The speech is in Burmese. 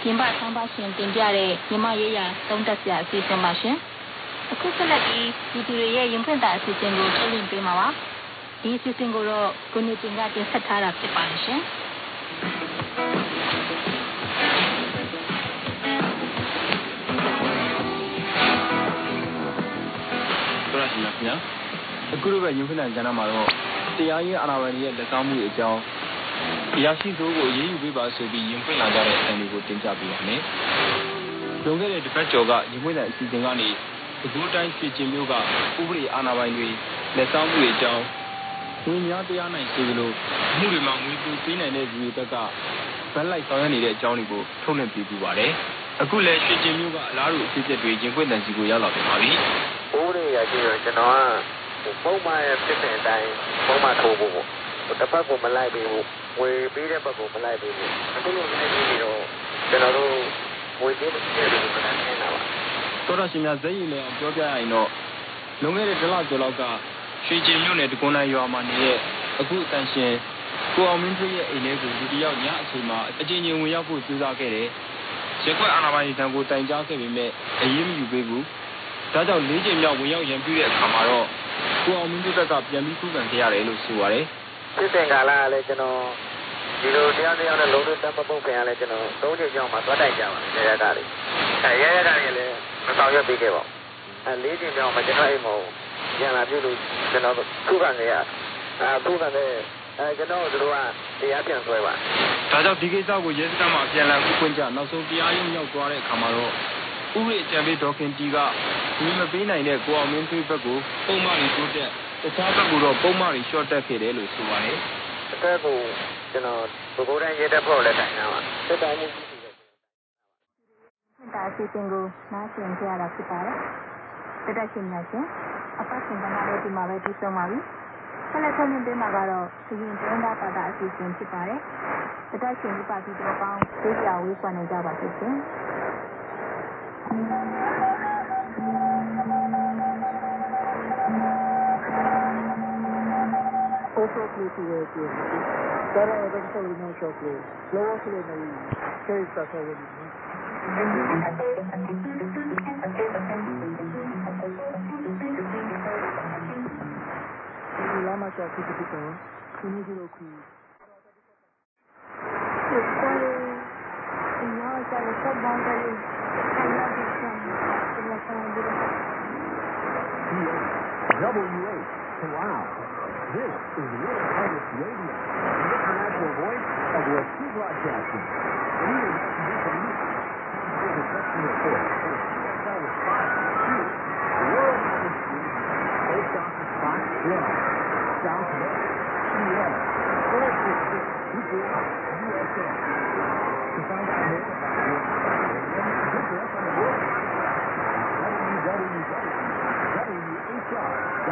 ပြင်ပဆောင်းပါရှင်တင်ပြတဲ့မြန်မာရေးရာသုံးသပ်စရာအစီအစဉ်ပါရှင်။အခုဆက်လက်ပြီးဒီသူတွေရဲ့ရင်ဖွင့်တာအစီအစဉ်ကိုထုတ်လွှင့်ပေးမှာပါ။ဒီအစီအစဉ်ကိုတော့ကိုနေတင်ကတင်ဆက်ထားတာဖြစ်ပါတယ်ရှင်။တော်ရရှိမြအခုလိုပဲရင်ဖွင့်တဲ့ကျမ်းစာမှာတော့တရားရေးအာဏာပိုင်ရဲ့လက်ဆောင်မှုအကြောင်းအရာရှိစိုးကိုရေးယူပေးပါဆိုပြီးရင်ဖွင့်လာကြတဲ့အတိုင်းကိုတင်ပြပေးပါမယ်။လွန်ခဲ့တဲ့တစ်ပတ်ကျော်ကရင်ဖွင့်တဲ့အစီအစဉ်ကနေဒီကူတိုင်းပြည်ချင်းမျိုးကဥပဒေအာဏာပိုင်တွေလက်ဆောင်မှုအကြောင်းဝင်များတရားနိုင်ဆိုလို့မှုတွေမှာငွေပိုပေးနိုင်တဲ့လူတွေဘက်ကဗတ်လိုက်ဆောင်ရနေတဲ့အကြောင်းတွေကိုထုတ်လွှင့်ပေးပူပါတယ်။အခုလည်းပြည်ချင်းမျိုးကအလားတူအဖြစ်အပျက်တွေရင်ဖွင့်တဲ့စီကိုရောက်လာပြန်ပါပြီ။ဥပဒေအရာရှိတော့ကျွန်တော်ကပုံမှန်ရဲ့ဖြစ်တဲ့အတိုင်းပုံမှန်ထိုးဖို့ပေါ့တစ်ဖက်ကိုမလိုက်ပေးဘူးဝေပေးတဲ့ဘက်ကိုမလိုက်ပေးဘူးအခုလိုလိုက်ပြီးတော့ကျွန်တော်တို့ဝေပေးတဲ့လူတွေကလည်းနေတာပါတော်တော်ရှင်များဇက်ရည်လည်းပြောပြရရင်တော့လွန်ခဲ့တဲ့တစ်လကျော်လောက်ကရွှေကျင်မြို့နယ်တကွန်းတိုင်းရွာမှာနေတဲ့အခုအတန်ရှင်ကိုအောင်မင်းကြီးရဲ့အိမ်ထဲကိုလူတယောက်ညအချိန်မှာအကျဉ်းချင်းဝင်ရောက်ဖို့စူးစမ်းခဲ့တယ်ရက်ကွက်အာဏာပိုင်ထံကိုတိုင်ကြားခဲ့ပေမဲ့အရေးမယူပေးဘူးဒါကြောင့်၄ချိန်မြောက်ဝင်ရောက်ရန်ပြုတဲ့အခါမှာတော့ကိုအောင်မင်းတို့ကပြန်ပြီးခုခံခဲ့ရတယ်လို့ဆိုပါတယ်ဖြစ်တဲ့ကာလကလည်းကျွန်တော်ဒီလိုတရားနဲ့လုံးလုံးတက်မပုတ်ခင်ကလည်းကျွန်တော်၃ချိန်ကျောင်းမှာသွားတိုက်ကြပါတယ်ရရကလေးရရကလေးလည်းမဆောင်ရွက်ပေးခဲ့ပါဘူး၄ချိန်ကျောင်းမှာကျွန်တော်အိမ်မှာပြန်လာပြုလို့ကျွန်တော်ခုခံခဲ့ရခုခံတဲ့ကျွန်တော်တို့ကတရားပြန်ဆွဲပါဒါကြောင့်ဒီကိစ္စကိုရဲစခန်းမှာပြန်လည်ခုခွင့်ကြနောက်ဆုံးတရားရုံးရောက်သွားတဲ့အခါမှာတော့ဥပဒေအကြံပေးဒေါခင်တီကဒီမပေးနိုင်တဲ့ကိုအောင်မင်းသွေးဘက်ကိုပုံမှန်ရီတိုးတက်တခြားဘက်ကတော့ပုံမှန်ရီရှော့တက်ခဲ့တယ်လို့ဆိုပါတယ်အထက်ကိုကျွန်တော်ဘိုးတိုင်းရဲတပ်ဖွဲ့လည်းတိုင်တာပါစစ်တိုင်းမှုကြီးတယ်ဒါအစီအစဉ်ကိုနားဆင်ကြရတာဖြစ်ပါတယ်တက်ရှင်များရှင်အပတ်စဉ်ကလည်းဒီမှာပဲပြီးဆုံးပါပြီဆက်လက်ထုတ်လွှင့်ပေးမှာကတော့ဒီရင်တွန်းတာပါတာအစီအစဉ်ဖြစ်ပါတယ်တက်ရှင်ဒီပါတီတော်ပေါင်းဒေးပြောင်းဝေးခွန်နေကြပါဖြစ်ရှင် Shortly to the game. There are eventually no shortly. Lowly maybe. Case that's already. Lama Chaki to the door. Kunihiroku. WH. Wow. This is World Harvest Radio, the international voice of West Sea Broadcasting. We are the section report for CSL Spot 2, World Harvest Radio, Post Office Box 12, Southwest, CL, 46624, USA. To find out more about World Harvest Radio, visit us on the World Harvest www.whr.org.